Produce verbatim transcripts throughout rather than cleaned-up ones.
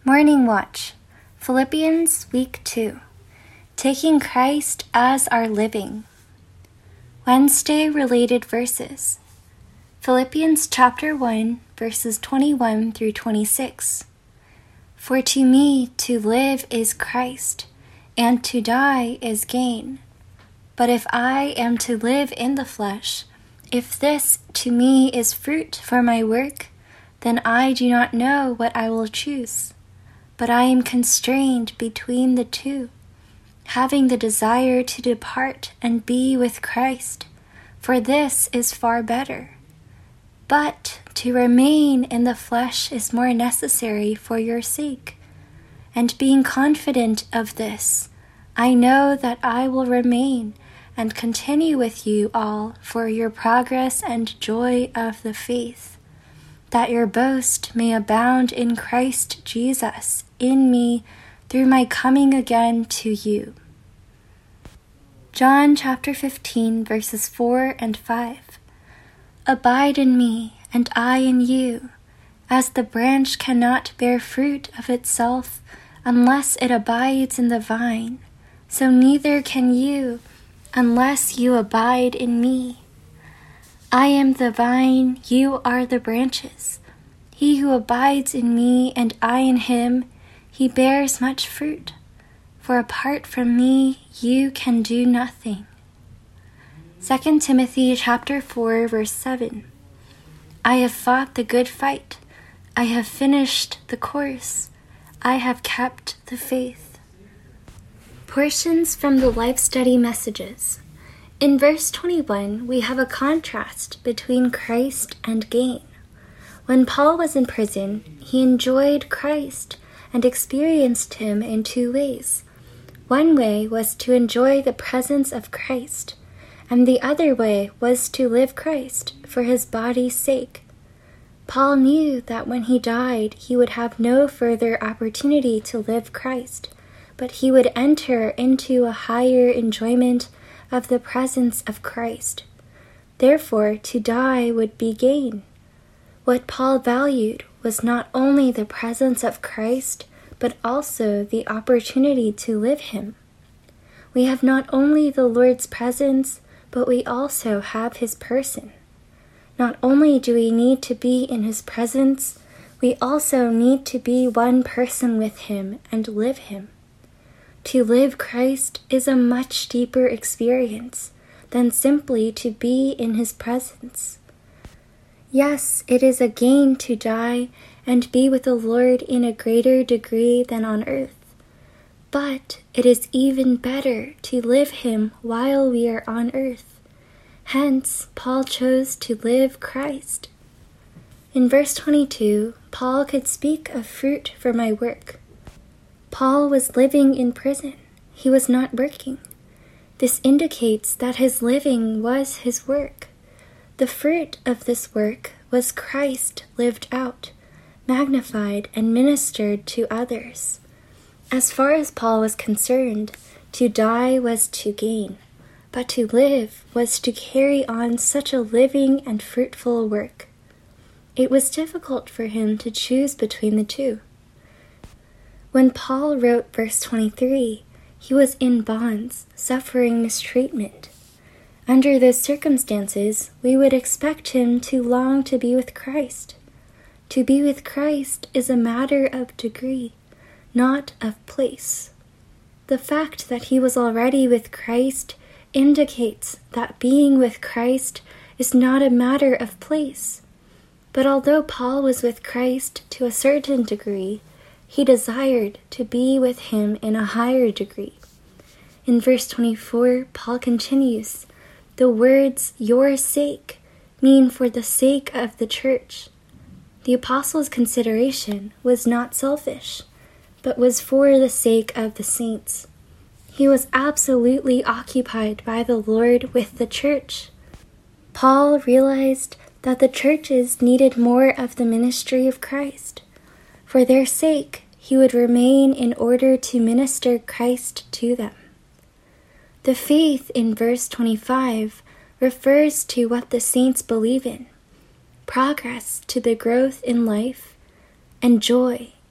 Morning Watch, Philippians Week two, Taking Christ as Our Living. Wednesday related verses. Philippians chapter one, verses twenty-one through twenty-six. For to me to live is Christ, and to die is gain. But if I am to live in the flesh, if this to me is fruit for my work, then I do not know what I will choose. But I am constrained between the two, having the desire to depart and be with Christ, for this is far better. But to remain in the flesh is more necessary for your sake. And being confident of this, I know that I will remain and continue with you all for your progress and joy of the faith, that your boast may abound in Christ Jesus in me through my coming again to you. John chapter fifteen, verses four and five. Abide in me, and I in you, as the branch cannot bear fruit of itself unless it abides in the vine, so neither can you unless you abide in me. I am the vine, you are the branches. He who abides in me and I in him, he bears much fruit. For apart from me, you can do nothing. Second Timothy chapter four, verse seven. I have fought the good fight. I have finished the course. I have kept the faith. Portions from the Life Study Messages. In verse twenty-one, we have a contrast between Christ and gain. When Paul was in prison, he enjoyed Christ and experienced him in two ways. One way was to enjoy the presence of Christ, and the other way was to live Christ for his body's sake. Paul knew that when he died, he would have no further opportunity to live Christ, but he would enter into a higher enjoyment of the presence of Christ. Therefore, to die would be gain. What Paul valued was not only the presence of Christ, but also the opportunity to live him. We have not only the Lord's presence, but we also have his person. Not only do we need to be in his presence, we also need to be one person with him and live him. To live Christ is a much deeper experience than simply to be in his presence. Yes, it is a gain to die and be with the Lord in a greater degree than on earth, but it is even better to live him while we are on earth. Hence, Paul chose to live Christ. In verse twenty-two, Paul could speak of fruit for my work. Paul was living in prison. He was not working. This indicates that his living was his work. The fruit of this work was Christ lived out, magnified and ministered to others. As far as Paul was concerned, to die was to gain, but to live was to carry on such a living and fruitful work. It was difficult for him to choose between the two. When Paul wrote verse twenty-three, he was in bonds, suffering mistreatment. Under those circumstances, we would expect him to long to be with Christ. To be with Christ is a matter of degree, not of place. The fact that he was already with Christ indicates that being with Christ is not a matter of place. But although Paul was with Christ to a certain degree, he desired to be with him in a higher degree. In verse twenty-four, Paul continues, the words, your sake, mean for the sake of the church. The apostle's consideration was not selfish, but was for the sake of the saints. He was absolutely occupied by the Lord with the church. Paul realized that the churches needed more of the ministry of Christ. For their sake, he would remain in order to minister Christ to them. The faith in verse twenty-five refers to what the saints believe in, progress to the growth in life, and joy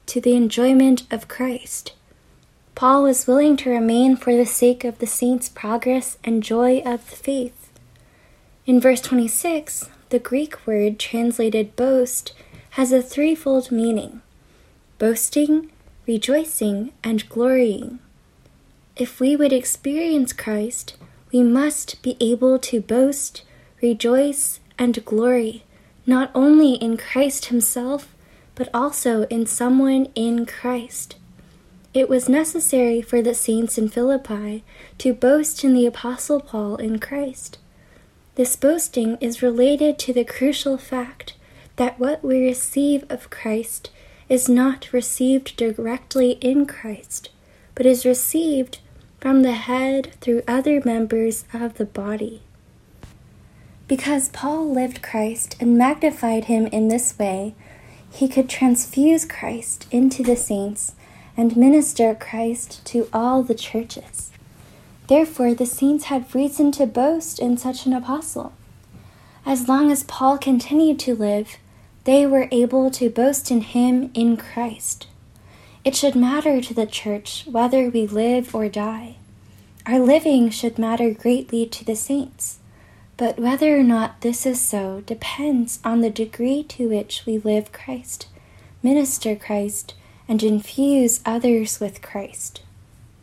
to the enjoyment of Christ. Paul was willing to remain for the sake of the saints' progress and joy of the faith. In verse twenty-six, the Greek word translated boast has a threefold meaning: boasting, rejoicing, and glorying. If we would experience Christ, we must be able to boast, rejoice, and glory, not only in Christ himself, but also in someone in Christ. It was necessary for the saints in Philippi to boast in the Apostle Paul in Christ. This boasting is related to the crucial fact that what we receive of Christ is not received directly in Christ, but is received from the head through other members of the body. Because Paul lived Christ and magnified him in this way, he could transfuse Christ into the saints and minister Christ to all the churches. Therefore, the saints had reason to boast in such an apostle. As long as Paul continued to live, they were able to boast in him in Christ. It should matter to the church whether we live or die. Our living should matter greatly to the saints, but whether or not this is so depends on the degree to which we live Christ, minister Christ, and infuse others with Christ.